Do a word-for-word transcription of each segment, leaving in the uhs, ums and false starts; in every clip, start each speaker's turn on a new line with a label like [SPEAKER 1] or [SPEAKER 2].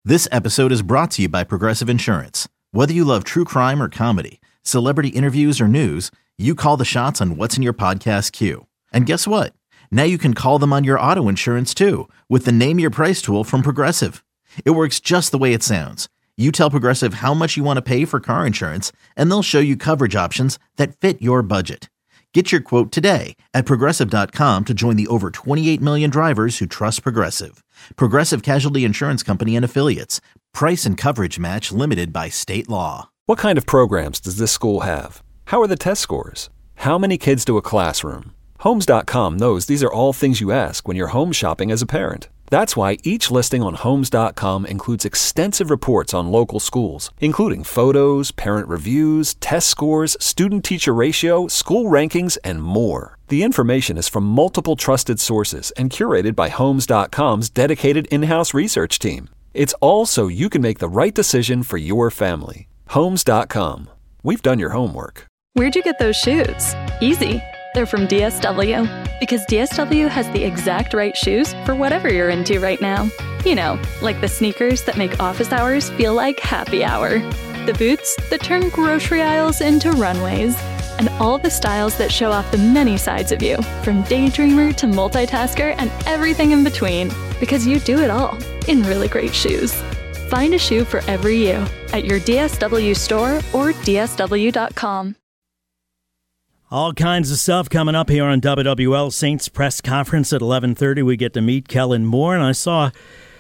[SPEAKER 1] This episode is brought to you by Progressive Insurance. Whether you love true crime or comedy, celebrity interviews or news, you call the shots on what's in your podcast queue. And guess what? Now you can call them on your auto insurance too with the Name Your Price tool from Progressive. It works just the way it sounds. You tell Progressive how much you want to pay for car insurance, and they'll show you coverage options that fit your budget. Get your quote today at Progressive dot com to join the over twenty-eight million drivers who trust Progressive. Progressive Casualty Insurance Company and Affiliates. Price and coverage match limited by state law.
[SPEAKER 2] What kind of programs does this school have? How are the test scores? How many kids to a classroom? Homes dot com knows these are all things you ask when you're home shopping as a parent. That's why each listing on Homes dot com includes extensive reports on local schools, including photos, parent reviews, test scores, student-teacher ratio, school rankings, and more. The information is from multiple trusted sources and curated by Homes dot com's dedicated in-house research team. It's all so you can make the right decision for your family. Homes dot com. We've done your homework.
[SPEAKER 3] Where'd you get those shoes? Easy. They're from D S W. Because D S W has the exact right shoes for whatever you're into right now. You know, like the sneakers that make office hours feel like happy hour. The boots that turn grocery aisles into runways. And all the styles that show off the many sides of you, from daydreamer to multitasker and everything in between. Because you do it all in really great shoes. Find a shoe for every you at your D S W store or D S W dot com.
[SPEAKER 4] All kinds of stuff coming up here on W W L Saints Press Conference at eleven thirty. We get to meet Kellen Moore, and I saw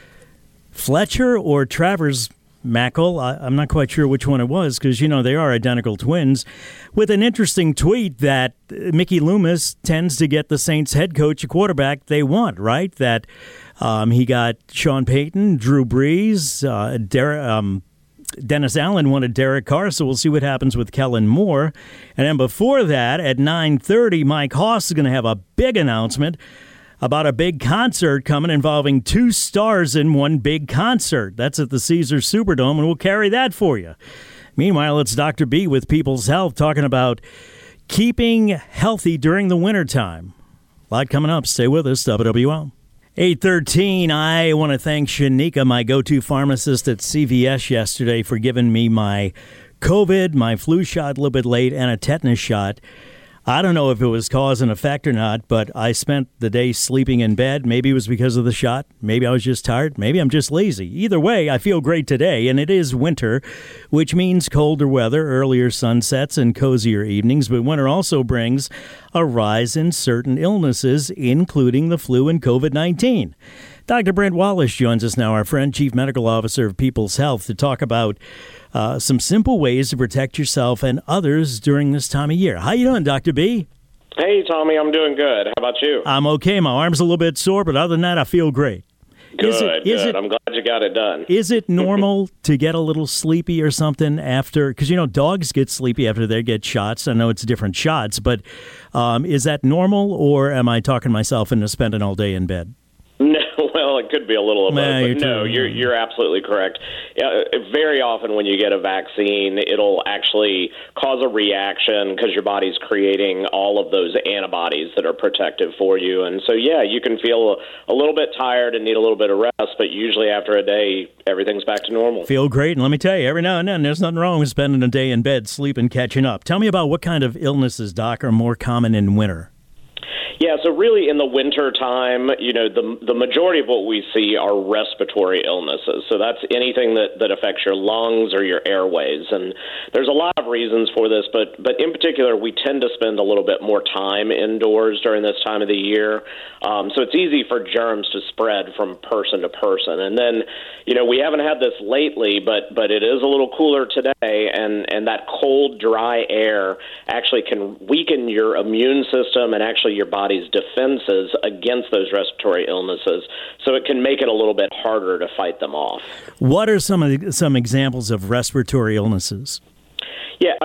[SPEAKER 4] Fletcher or Travers Mackel, I, I'm not quite sure which one it was, because, you know, they are identical twins, with an interesting tweet that Mickey Loomis tends to get the Saints head coach a quarterback they want, right? That um, he got Sean Payton, Drew Brees, uh, Derek... Um, Dennis Allen wanted Derek Carr, so we'll see what happens with Kellen Moore. And then before that, at nine thirty, Mike Hoss is going to have a big announcement about a big concert coming involving two stars in one big concert. That's at the Caesars Superdome, and we'll carry that for you. Meanwhile, it's Doctor B with People's Health talking about keeping healthy during the wintertime. A lot coming up. Stay with us, W W L. eight thirteen, I want to thank Shanika, my go-to pharmacist at C V S yesterday, for giving me my COVID, my flu shot a little bit late, and a tetanus shot. I don't know if it was cause and effect or not, but I spent the day sleeping in bed. Maybe it was because of the shot. Maybe I was just tired. Maybe I'm just lazy. Either way, I feel great today, and it is winter, which means colder weather, earlier sunsets, and cozier evenings. But winter also brings a rise in certain illnesses, including the flu and COVID nineteen. Doctor Brent Wallace joins us now, our friend, Chief Medical Officer of People's Health, to talk about uh, some simple ways to protect yourself and others during this time of year. How you doing, Doctor B?
[SPEAKER 5] Hey, Tommy, I'm doing good. How about you?
[SPEAKER 4] I'm okay. My arm's a little bit sore, but other than that, I feel great.
[SPEAKER 5] Good,
[SPEAKER 4] is it, is
[SPEAKER 5] good.
[SPEAKER 4] It,
[SPEAKER 5] I'm glad you got it done.
[SPEAKER 4] Is it normal to get a little sleepy or something after? Because, you know, dogs get sleepy after they get shots. I know it's different shots, but um, is that normal, or am I talking myself into spending all day in bed?
[SPEAKER 5] No, well, it could be a little of both,
[SPEAKER 4] nah,
[SPEAKER 5] but
[SPEAKER 4] you're
[SPEAKER 5] no,
[SPEAKER 4] true.
[SPEAKER 5] you're you're absolutely correct. Uh, very often when you get a vaccine, it'll actually cause a reaction because your body's creating all of those antibodies that are protective for you. And so, yeah, you can feel a, a little bit tired and need a little bit of rest, but usually after a day, everything's back to normal.
[SPEAKER 4] Feel great. And let me tell you, every now and then, there's nothing wrong with spending a day in bed, sleeping, catching up. Tell me about what kind of illnesses, Doc, are more common in winter.
[SPEAKER 5] Yeah, so really in the winter time, you know, the the majority of what we see are respiratory illnesses. So that's anything that, that affects your lungs or your airways. And there's a lot of reasons for this, but but in particular, we tend to spend a little bit more time indoors during this time of the year. Um, so it's easy for germs to spread from person to person. And then, you know, we haven't had this lately, but but it is a little cooler today, and, and that cold, dry air actually can weaken your immune system and actually your body body's defenses against those respiratory illnesses, so it can make it a little bit harder to fight them off.
[SPEAKER 4] What are some of the, some examples of respiratory illnesses?
[SPEAKER 5] Yeah, I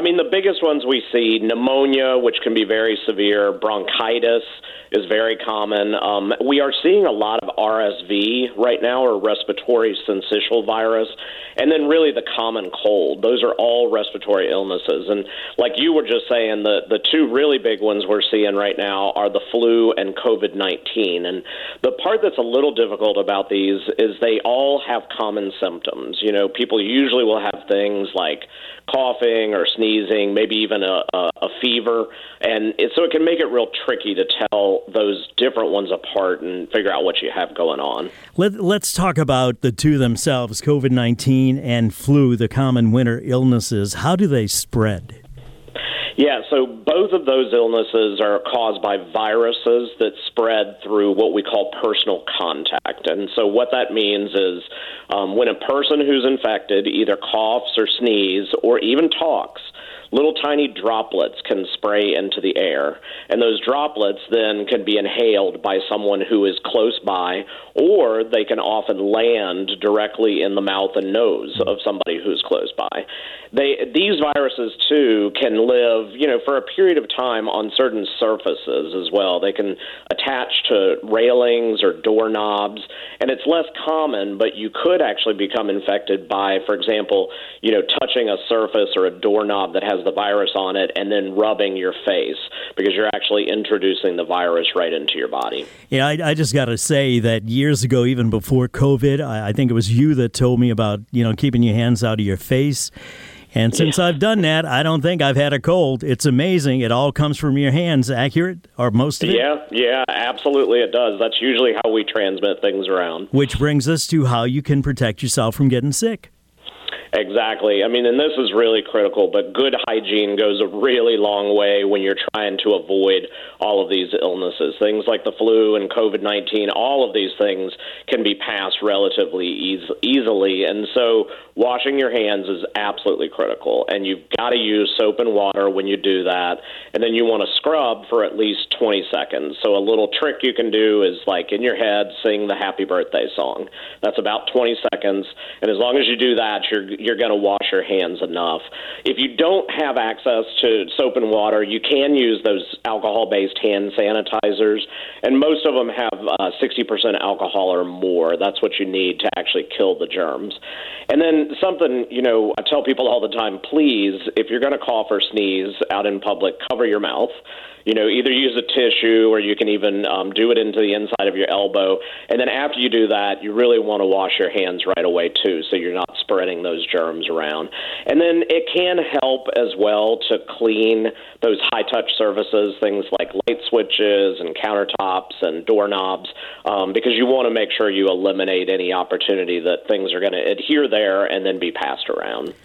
[SPEAKER 5] mean, the biggest ones we see, pneumonia, which can be very severe, bronchitis is very common. Um, we are seeing a lot of R S V right now, or respiratory syncytial virus, and then really the common cold. Those are all respiratory illnesses. And like you were just saying, the, the two really big ones we're seeing right now are the flu and COVID nineteen. And the part that's a little difficult about these is they all have common symptoms. You know, people usually will have things like coughing or sneezing, maybe even a, a, a fever. And it, so it can make it real tricky to tell those different ones apart and figure out what you have going on.
[SPEAKER 4] Let, let's talk about the two themselves, COVID nineteen and flu, the common winter illnesses. How do they spread?
[SPEAKER 5] Yeah, so both of those illnesses are caused by viruses that spread through what we call personal contact. And so what that means is um, when a person who's infected either coughs or sneezes or even talks, little tiny droplets can spray into the air, and those droplets then can be inhaled by someone who is close by, or they can often land directly in the mouth and nose of somebody who's close by. They, these viruses, too, can live, you know, for a period of time on certain surfaces as well. They can attach to railings or doorknobs, and it's less common, but you could actually become infected by, for example, you know, touching a surface or a doorknob that has the virus on it and then rubbing your face, because you're actually introducing the virus right into your body.
[SPEAKER 4] Yeah, I, I just got to say that years ago, even before COVID, I, I think it was you that told me about, you know, keeping your hands out of your face. And since yeah. I've done that, I don't think I've had a cold. It's amazing. It all comes from your hands, accurate, or most of it?
[SPEAKER 5] Yeah, yeah, absolutely it does. That's usually how we transmit things around.
[SPEAKER 4] Which brings us to how you can protect yourself from getting sick.
[SPEAKER 5] Exactly. I mean, and this is really critical, but good hygiene goes a really long way when you're trying to avoid all of these illnesses. Things like the flu and COVID nineteen, all of these things can be passed relatively eas- easily. And so washing your hands is absolutely critical. And you've got to use soap and water when you do that. And then you want to scrub for at least twenty seconds. So a little trick you can do is, like, in your head, sing the happy birthday song. That's about twenty seconds. And as long as you do that, you're you're going to wash your hands enough. If you don't have access to soap and water, you can use those alcohol-based hand sanitizers, and most of them have uh, sixty percent alcohol or more. That's what you need to actually kill the germs. And then something, you know, I tell people all the time, please, if you're going to cough or sneeze out in public, cover your mouth. You know, either use a tissue or you can even um, do it into the inside of your elbow. And then after you do that, you really want to wash your hands right away, too, so you're not spreading those germs around. And then it can help as well to clean those high-touch surfaces, things like light switches and countertops and doorknobs, um, because you want to make sure you eliminate any opportunity that things are going to adhere there and then be passed around.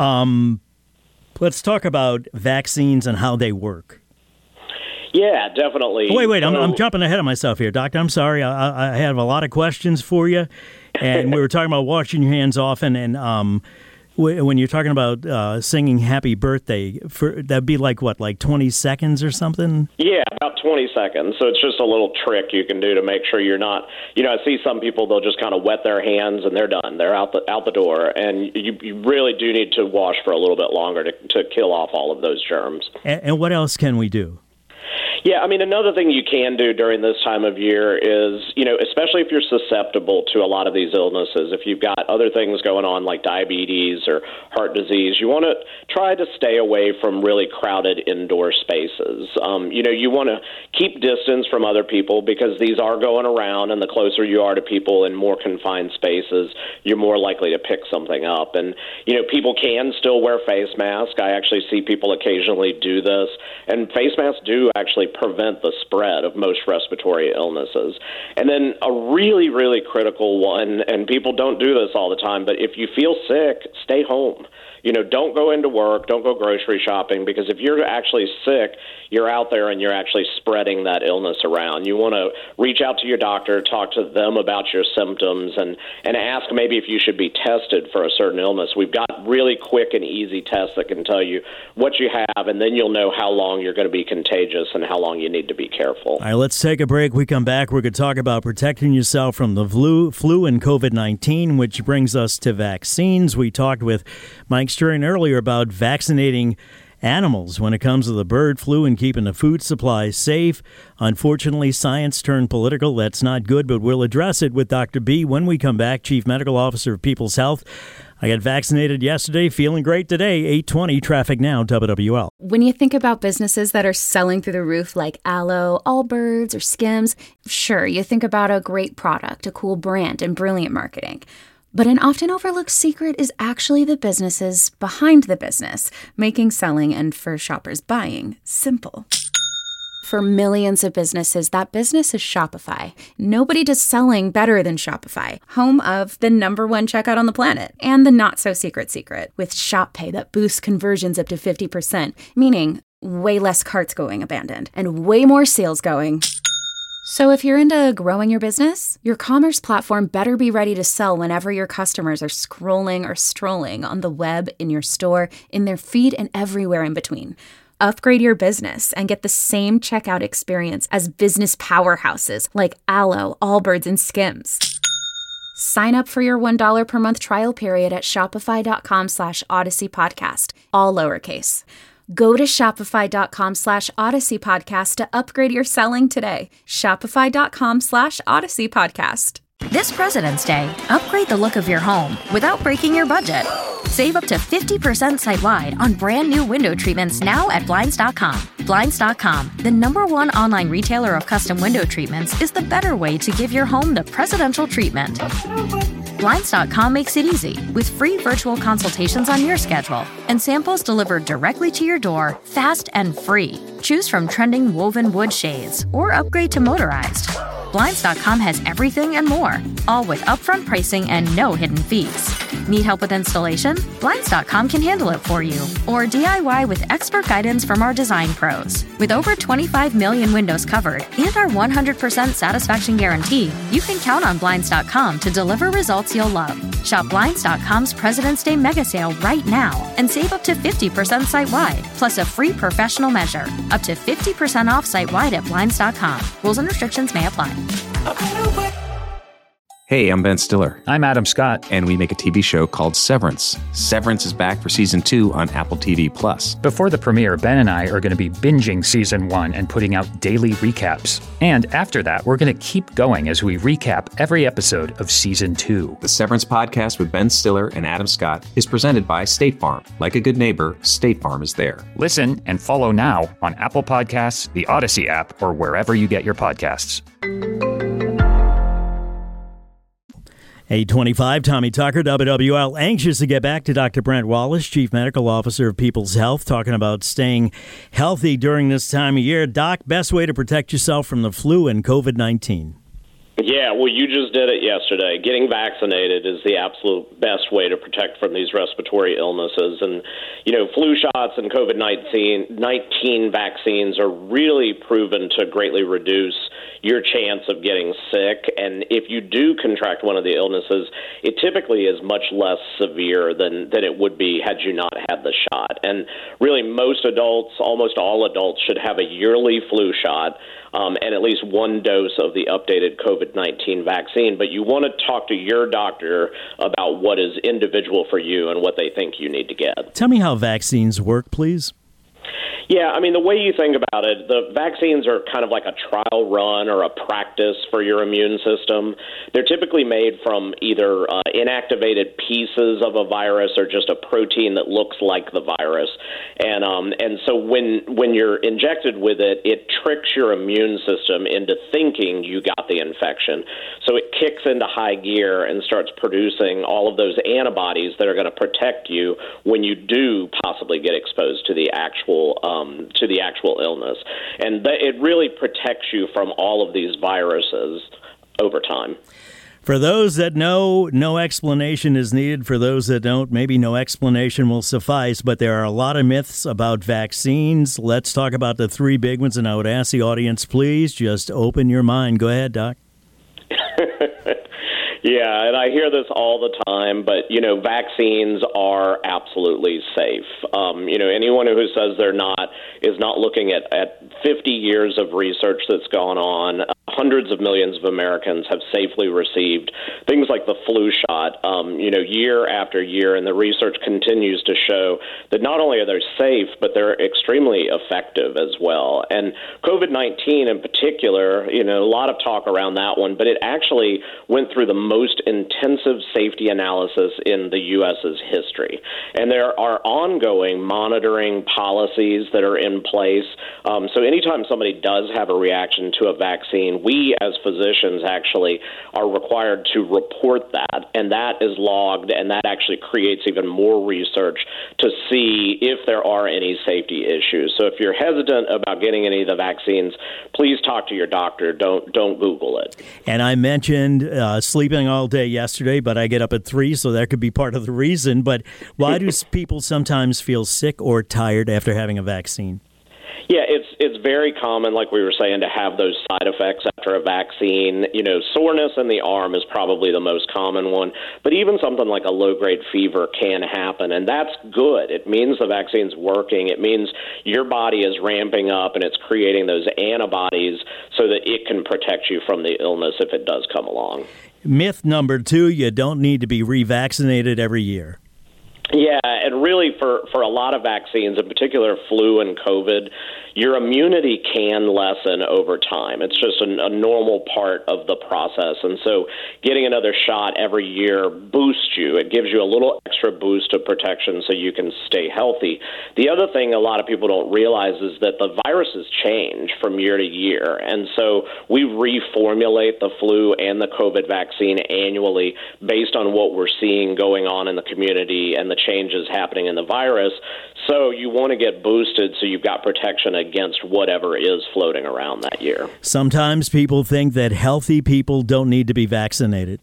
[SPEAKER 4] Um, let's talk about vaccines and how they work.
[SPEAKER 5] Yeah, definitely.
[SPEAKER 4] Oh, wait, wait,
[SPEAKER 5] so,
[SPEAKER 4] I'm, I'm jumping ahead of myself here, Doctor. I'm sorry. I, I have a lot of questions for you. And we were talking about washing your hands often. And um, w- when you're talking about uh, singing happy birthday, for, that'd be like, what, like twenty seconds or something?
[SPEAKER 5] Yeah, about twenty seconds. So it's just a little trick you can do to make sure you're not, you know, I see some people, they'll just kind of wet their hands and they're done. They're out the out the door. And you, you really do need to wash for a little bit longer to, to kill off all of those germs.
[SPEAKER 4] And, and what else can we do?
[SPEAKER 5] Yeah, I mean, another thing you can do during this time of year is, you know, especially if you're susceptible to a lot of these illnesses, if you've got other things going on like diabetes or heart disease, you want to try to stay away from really crowded indoor spaces. Um, you know, you want to keep distance from other people because these are going around, and the closer you are to people in more confined spaces, you're more likely to pick something up. And, you know, people can still wear face masks. I actually see people occasionally do this, and face masks do actually prevent the spread of most respiratory illnesses. And then a really, really critical one, and people don't do this all the time, but if you feel sick, stay home. You know, don't go into work, don't go grocery shopping, because if you're actually sick, you're out there and you're actually spreading that illness around. You want to reach out to your doctor, talk to them about your symptoms, and, and ask maybe if you should be tested for a certain illness. We've got really quick and easy tests that can tell you what you have, and then you'll know how long you're going to be contagious and how long you need to be careful.
[SPEAKER 4] All right, let's take a break. We come back, we're going to talk about protecting yourself from the flu, flu and COVID nineteen, which brings us to vaccines. We talked with Mike Stern earlier about vaccinating animals when it comes to the bird flu and keeping the food supply safe. Unfortunately, science turned political. That's not good, but we'll address it with Doctor B when we come back, Chief Medical Officer of People's Health. I got vaccinated yesterday, feeling great today. eight twenty Traffic Now, W W L.
[SPEAKER 6] When you think about businesses that are selling through the roof like Aloe, Allbirds, or Skims, sure, you think about a great product, a cool brand, and brilliant marketing. But an often overlooked secret is actually the businesses behind the business, making selling and, for shoppers, buying simple. For millions of businesses, that business is Shopify. Nobody does selling better than Shopify, home of the number one checkout on the planet, and the not-so-secret secret, with Shop Pay that boosts conversions up to fifty percent, meaning way less carts going abandoned, and way more sales going. So if you're into growing your business, your commerce platform better be ready to sell whenever your customers are scrolling or strolling on the web, in your store, in their feed, and everywhere in between. Upgrade your business and get the same checkout experience as business powerhouses like Aloe, Allbirds, and Skims. Sign up for your one dollar per month trial period at shopify.com slash Odyssey Podcast, all lowercase. Go to shopify.com slash Odyssey Podcast to upgrade your selling today. Shopify.com slash Odyssey Podcast.
[SPEAKER 7] This President's Day, upgrade the look of your home without breaking your budget. Save up to fifty percent site-wide on brand new window treatments now at Blinds dot com. Blinds dot com, the number one online retailer of custom window treatments, is the better way to give your home the presidential treatment. Blinds dot com makes it easy with free virtual consultations on your schedule and samples delivered directly to your door, fast and free. Choose from trending woven wood shades or upgrade to motorized. Blinds dot com has everything and more, all with upfront pricing and no hidden fees. Need help with installation? Blinds dot com can handle it for you. Or D I Y with expert guidance from our design pros. With over twenty-five million windows covered and our one hundred percent satisfaction guarantee, you can count on Blinds dot com to deliver results you'll love. Shop Blinds dot com's President's Day mega sale right now and save up to fifty percent site-wide, plus a free professional measure. Up to fifty percent off site-wide at Blinds dot com. Rules and restrictions may apply.
[SPEAKER 8] Hey, I'm Ben Stiller.
[SPEAKER 9] I'm Adam Scott.
[SPEAKER 8] And we make a T V show called Severance. Severance is back for season two on Apple T V Plus.
[SPEAKER 9] Before the premiere, Ben and I are going to be binging season one and putting out daily recaps. And after that, we're going to keep going as we recap every episode of season two.
[SPEAKER 8] The Severance podcast with Ben Stiller and Adam Scott is presented by State Farm. Like a good neighbor, State Farm is there.
[SPEAKER 9] Listen and follow now on Apple Podcasts, the Odyssey app, or wherever you get your podcasts.
[SPEAKER 4] eight twenty-five, Tommy Tucker, W W L. Anxious to get back to Doctor Brent Wallace, Chief Medical Officer of People's Health, talking about staying healthy during this time of year. Doc, best way to protect yourself from the flu and COVID nineteen?
[SPEAKER 5] Yeah, well, you just did it yesterday. Getting vaccinated is the absolute best way to protect from these respiratory illnesses. And, you know, flu shots and COVID nineteen vaccines are really proven to greatly reduce your chance of getting sick. And if you do contract one of the illnesses, it typically is much less severe than, than it would be had you not had the shot. And really, most adults, almost all adults, should have a yearly flu shot. Um, and at least one dose of the updated COVID nineteen vaccine. But you want to talk to your doctor about what is individual for you and what they think you need to get.
[SPEAKER 4] Tell me how vaccines work, please.
[SPEAKER 5] Yeah, I mean, the way you think about it, the vaccines are kind of like a trial run or a practice for your immune system. They're typically made from either uh, inactivated pieces of a virus or just a protein that looks like the virus. And um, and so when when you're injected with it, it tricks your immune system into thinking you got the infection. So it kicks into high gear and starts producing all of those antibodies that are going to protect you when you do possibly get exposed to the actual um, to the actual illness. And th- it really protects you from all of these viruses over time.
[SPEAKER 4] For those that know, no explanation is needed. For those that don't, maybe no explanation will suffice. But there are a lot of myths about vaccines. Let's talk about the three big ones. And I would ask the audience, please just open your mind. Go ahead, Doc.
[SPEAKER 5] Yeah, and I hear this all the time, but, you know, vaccines are absolutely safe. Um, you know, anyone who says they're not is not looking at, at fifty years of research that's gone on. Hundreds of millions of Americans have safely received things like the flu shot, um, you know, year after year, and the research continues to show that not only are they safe, but they're extremely effective as well. And COVID nineteen in particular, you know, a lot of talk around that one, but it actually went through the most intensive safety analysis in the U S's history. And there are ongoing monitoring policies that are in place. Um, so anytime somebody does have a reaction to a vaccine, we as physicians actually are required to report that, and that is logged, and that actually creates even more research to see if there are any safety issues. So if you're hesitant about getting any of the vaccines, please talk to your doctor. Don't don't Google it.
[SPEAKER 4] And I mentioned uh, sleeping all day yesterday, but I get up at three, so that could be part of the reason. But why do people sometimes feel sick or tired after having a vaccine?
[SPEAKER 5] Yeah, it's it's very common, like we were saying, to have those side effects after a vaccine. You know, soreness in the arm is probably the most common one, but even something like a low-grade fever can happen, and that's good. It means the vaccine's working. It means your body is ramping up, and it's creating those antibodies so that it can protect you from the illness if it does come along.
[SPEAKER 4] Myth number two, you don't need to be revaccinated every year.
[SPEAKER 5] Yeah, and really for, for a lot of vaccines, in particular flu and COVID, your immunity can lessen over time. It's just a, a normal part of the process. And so getting another shot every year boosts you. It gives you a little extra boost of protection so you can stay healthy. The other thing a lot of people don't realize is that the viruses change from year to year. And so we reformulate the flu and the COVID vaccine annually based on what we're seeing going on in the community and the changes happening in the virus. So you want to get boosted so you've got protection against whatever is floating around that year.
[SPEAKER 4] Sometimes people think that healthy people don't need to be vaccinated.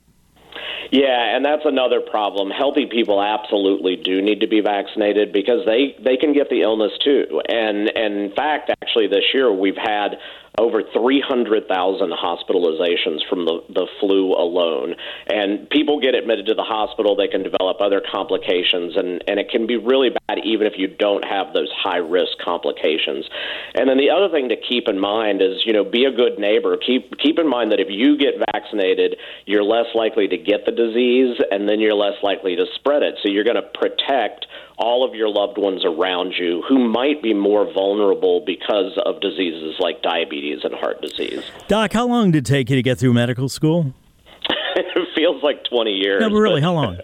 [SPEAKER 5] Yeah, and that's another problem. Healthy people absolutely do need to be vaccinated because they, they can get the illness too. And, and in fact, actually this year we've had over three hundred thousand hospitalizations from the, the flu alone. And people get admitted to the hospital, they can develop other complications, and, and it can be really bad even if you don't have those high-risk complications. And then the other thing to keep in mind is, you know, be a good neighbor. Keep, keep in mind that if you get vaccinated, you're less likely to get the disease, and then you're less likely to spread it. So you're going to protect all of your loved ones around you who might be more vulnerable because of diseases like diabetes and heart disease.
[SPEAKER 4] Doc, how long did it take you to get through medical school?
[SPEAKER 5] It feels like twenty years.
[SPEAKER 4] No, but really, how long?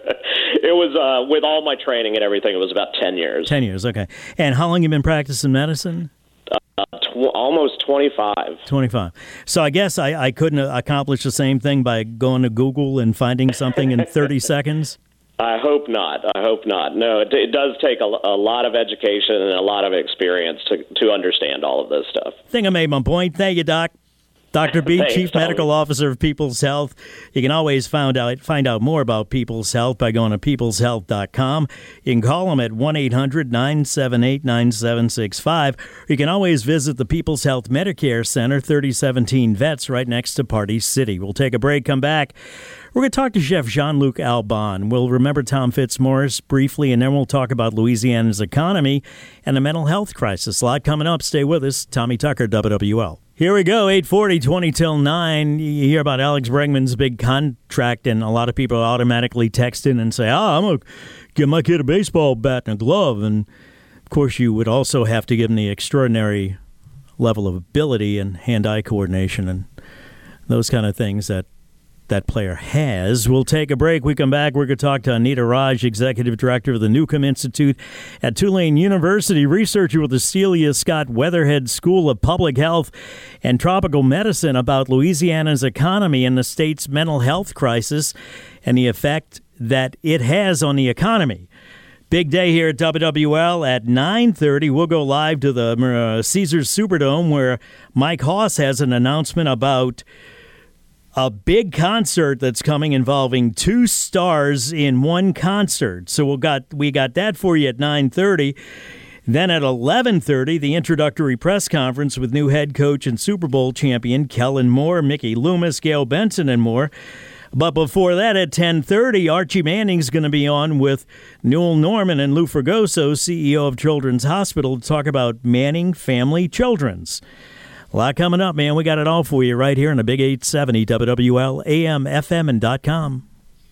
[SPEAKER 5] It was, uh, with all my training and everything, it was about ten years.
[SPEAKER 4] ten years, okay. And how long you been practicing medicine?
[SPEAKER 5] Uh, tw- almost twenty-five.
[SPEAKER 4] twenty-five. So I guess I, I couldn't accomplish the same thing by going to Google and finding something in thirty seconds?
[SPEAKER 5] I hope not. I hope not. No, it, it does take a, a lot of education and a lot of experience to, to understand all of this stuff.
[SPEAKER 4] I think I made my point. Thank you, Doc. Doctor B,
[SPEAKER 5] Thanks,
[SPEAKER 4] Chief
[SPEAKER 5] Tommy.
[SPEAKER 4] Medical Officer of People's Health. You can always find out find out more about People's Health by going to peoples health dot com. You can call them at one eight hundred nine seven eight nine seven six five. You can always visit the People's Health Medicare Center, thirty seventeen Vets, right next to Party City. We'll take a break, come back. We're going to talk to Chef Jean-Luc Albon. We'll remember Tom Fitzmaurice briefly, and then we'll talk about Louisiana's economy and the mental health crisis. A lot coming up. Stay with us. Tommy Tucker, W W L. Here we go, eight forty, twenty till nine. You hear about Alex Bregman's big contract, and a lot of people automatically text in and say, oh, I'm going to give my kid a baseball bat and a glove. And, of course, you would also have to give him the extraordinary level of ability and hand-eye coordination and those kind of things that that player has. We'll take a break. We come back. We're going to talk to Anita Raj, Executive Director of the Newcomb Institute at Tulane University, researcher with the Celia Scott Weatherhead School of Public Health and Tropical Medicine, about Louisiana's economy and the state's mental health crisis and the effect that it has on the economy. Big day here at W W L at nine thirty. We'll go live to the uh, Caesars Superdome where Mike Hoss has an announcement about a big concert that's coming involving two stars in one concert. So we got we got that for you at nine thirty. Then at eleven thirty, the introductory press conference with new head coach and Super Bowl champion Kellen Moore, Mickey Loomis, Gail Benson, and more. But before that, at ten thirty, Archie Manning's going to be on with Newell Norman and Lou Fregoso, C E O of Children's Hospital, to talk about Manning Family Children's. A lot coming up, man. We got it all for you right here on the Big eight seventy W W L, A M, F M, and .com.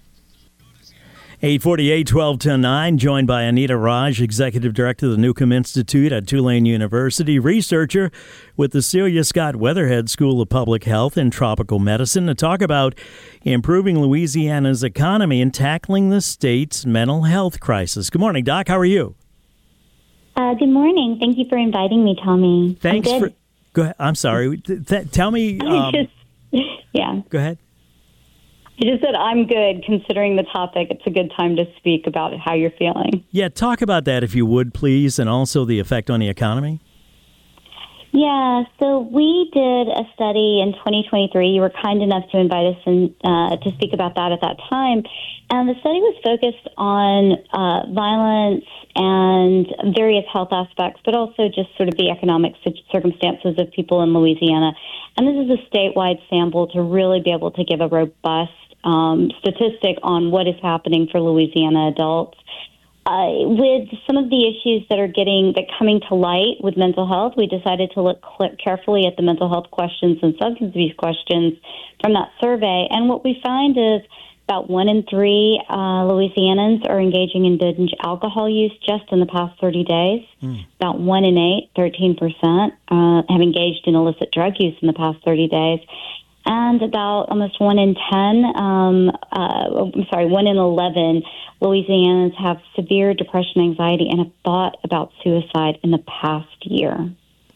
[SPEAKER 4] eight forty-eight, twelve to nine, joined by Anita Raj, Executive Director of the Newcomb Institute at Tulane University, researcher with the Celia Scott Weatherhead School of Public Health and Tropical Medicine, to talk about improving Louisiana's economy and tackling the state's mental health crisis. Good morning, Doc. How are you?
[SPEAKER 10] Uh, good morning. Thank you for inviting me, Tommy.
[SPEAKER 4] Thanks for... Go ahead. I'm sorry. Th- tell me... Um,
[SPEAKER 10] just, yeah.
[SPEAKER 4] Go ahead.
[SPEAKER 10] I just said I'm good considering the topic. It's a good time to speak about how you're feeling.
[SPEAKER 4] Yeah, talk about that if you would, please, and also the effect on the economy.
[SPEAKER 10] Yeah, so we did a study in twenty twenty-three. You were kind enough to invite us in, uh, to speak about that at that time. And the study was focused on uh, violence and various health aspects, but also just sort of the economic circumstances of people in Louisiana. And this is a statewide sample to really be able to give a robust um, statistic on what is happening for Louisiana adults. Uh, with some of the issues that are getting that coming to light with mental health, we decided to look cl- carefully at the mental health questions and substance abuse questions from that survey. And what we find is about one in three uh, Louisianans are engaging in binge alcohol use just in the past thirty days. Mm. About one in eight, thirteen percent, uh, have engaged in illicit drug use in the past thirty days. And about almost one in ten, um, uh, I'm sorry, one in eleven Louisianans have severe depression, anxiety, and have thought about suicide in the past year.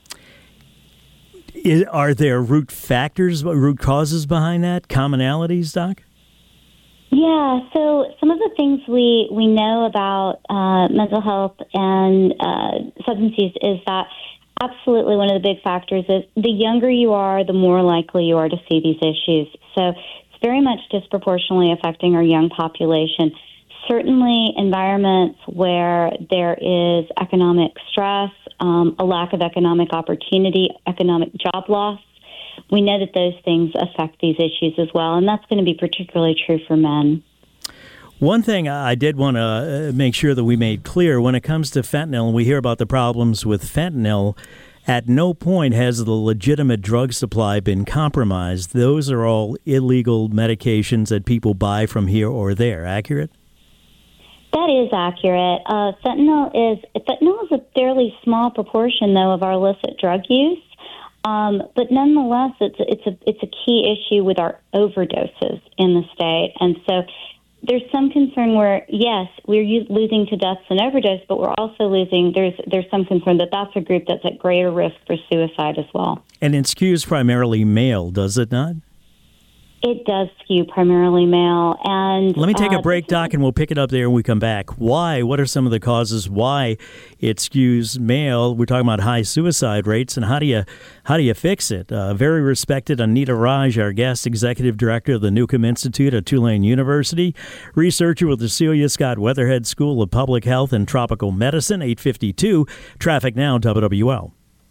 [SPEAKER 4] Is, are there root factors, root causes behind that, commonalities, Doc?
[SPEAKER 10] Yeah, so some of the things we, we know about uh, mental health and uh, substance use is that absolutely one of the big factors is the younger you are, the more likely you are to see these issues. So it's very much disproportionately affecting our young population. Certainly environments where there is economic stress, um, a lack of economic opportunity, economic job loss, we know that those things affect these issues as well, and that's going to be particularly true for men.
[SPEAKER 4] One thing I did want to make sure that we made clear when it comes to fentanyl, we hear about the problems with fentanyl. At no point has the legitimate drug supply been compromised. Those are all illegal medications that people buy from here or there. Accurate?
[SPEAKER 10] That is accurate. Uh, fentanyl is fentanyl is a fairly small proportion, though, of our illicit drug use. Um, but nonetheless, it's a, it's a it's a key issue with our overdoses in the state, and so there's some concern where yes, we're u- losing to deaths and overdose, but we're also losing. There's there's some concern that that's a group that's at greater risk for suicide as well.
[SPEAKER 4] And it skews primarily male, does it not?
[SPEAKER 10] It does skew primarily male. And
[SPEAKER 4] let me take
[SPEAKER 10] uh,
[SPEAKER 4] a break, Doc, and we'll pick it up there when we come back. Why? What are some of the causes why it skews male? We're talking about high suicide rates, and how do you how do you fix it? Uh, very respected Anita Raj, our guest, Executive Director of the Newcomb Institute at Tulane University, researcher with the Celia Scott Weatherhead School of Public Health and Tropical Medicine. eight fifty-two Traffic Now, W W L.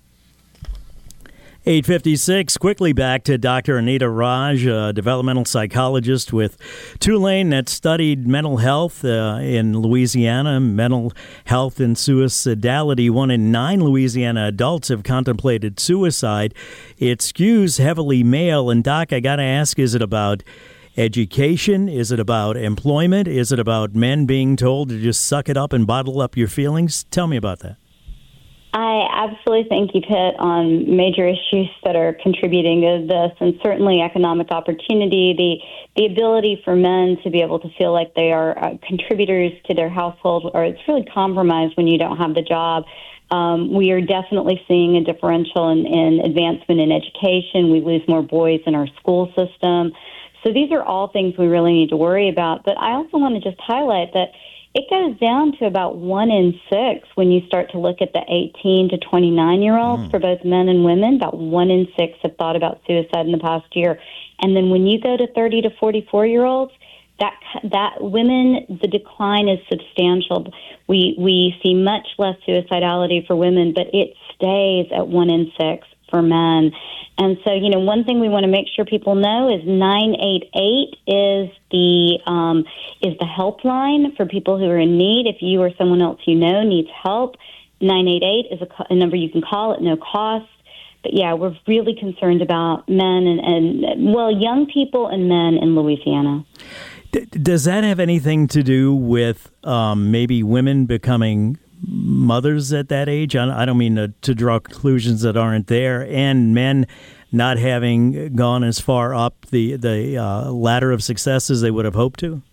[SPEAKER 4] eight fifty-six, quickly back to Doctor Anita Raj, a developmental psychologist with Tulane that studied mental health uh, in Louisiana, mental health and suicidality. One in nine Louisiana adults have contemplated suicide. It skews heavily male. And Doc, I got to ask, is it about education? Is it about employment? Is it about men being told to just suck it up and bottle up your feelings? Tell me about that.
[SPEAKER 10] I absolutely think you've hit on major issues that are contributing to this, and certainly economic opportunity, the the ability for men to be able to feel like they are uh, contributors to their household, or it's really compromised when you don't have the job. Um, we are definitely seeing a differential in, in advancement in education. We lose more boys in our school system. So these are all things we really need to worry about. But I also want to just highlight that it goes down to about one in six when you start to look at the eighteen to twenty-nine-year-olds mm. for both men and women. About one in six have thought about suicide in the past year. And then when you go to thirty to forty-four-year-olds, that that women, the decline is substantial. We we see much less suicidality for women, but it stays at one in six for men. And so, you know, one thing we want to make sure people know is nine eight eight is the um, is the helpline for people who are in need. If you or someone else you know needs help, nine eight eight is a, a number you can call at no cost. But yeah, we're really concerned about men and, and well, young people and men in Louisiana.
[SPEAKER 4] D- does that have anything to do with um, maybe women becoming mothers at that age? I don't mean to, to draw conclusions that aren't there, and men not having gone as far up the the uh, ladder of success as they would have hoped to?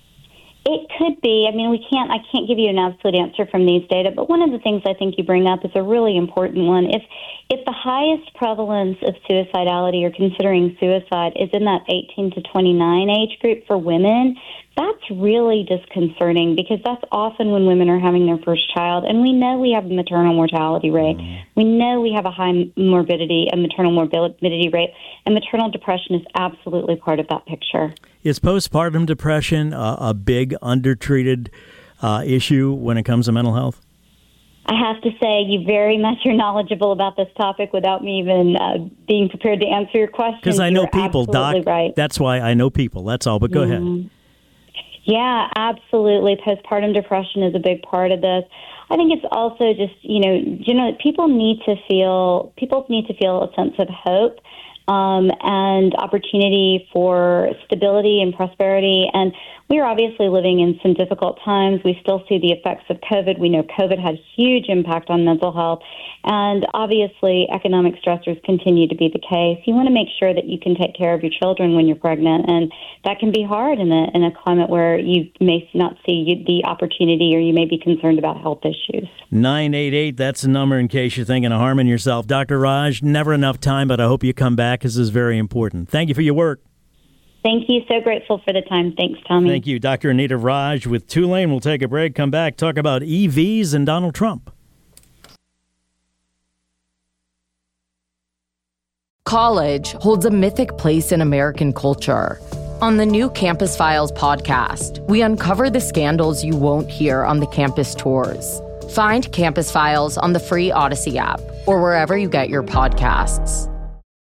[SPEAKER 10] It could be. I mean, we can't. I can't give you an absolute answer from these data, but one of the things I think you bring up is a really important one. If if the highest prevalence of suicidality or considering suicide is in that eighteen to twenty-nine age group for women, that's really disconcerting because that's often when women are having their first child, and we know we have a maternal mortality rate. Mm. We know we have a high morbidity, a maternal morbidity rate, and maternal depression is absolutely part of that picture.
[SPEAKER 4] Is postpartum depression a, a big undertreated uh, issue when it comes to mental health?
[SPEAKER 10] I have to say you very much are knowledgeable about this topic without me even uh, being prepared to answer your question.
[SPEAKER 4] Because I know
[SPEAKER 10] You're
[SPEAKER 4] people, Doc.
[SPEAKER 10] Right.
[SPEAKER 4] That's why I know people. That's all. But go mm-hmm. ahead.
[SPEAKER 10] Yeah, absolutely. Postpartum depression is a big part of this. I think it's also just, you know, you know, people need to feel people need to feel a sense of hope um, and opportunity for stability and prosperity. And we are obviously living in some difficult times. We still see the effects of COVID. We know COVID had huge impact on mental health. And obviously, economic stressors continue to be the case. You want to make sure that you can take care of your children when you're pregnant. And that can be hard in a, in a climate where you may not see the opportunity or you may be concerned about health issues.
[SPEAKER 4] nine eight eight, that's the number in case you're thinking of harming yourself. Doctor Raj, never enough time, but I hope you come back. This is very important. Thank you for your work.
[SPEAKER 10] Thank you. So grateful for the time. Thanks, Tommy.
[SPEAKER 4] Thank you. Doctor Anita Raj with Tulane. We'll take a break, come back, talk about E Vs and Donald Trump.
[SPEAKER 11] College holds a mythic place in American culture. On the new Campus Files podcast, we uncover the scandals you won't hear on the campus tours. Find Campus Files on the free Odyssey app or wherever you get your podcasts.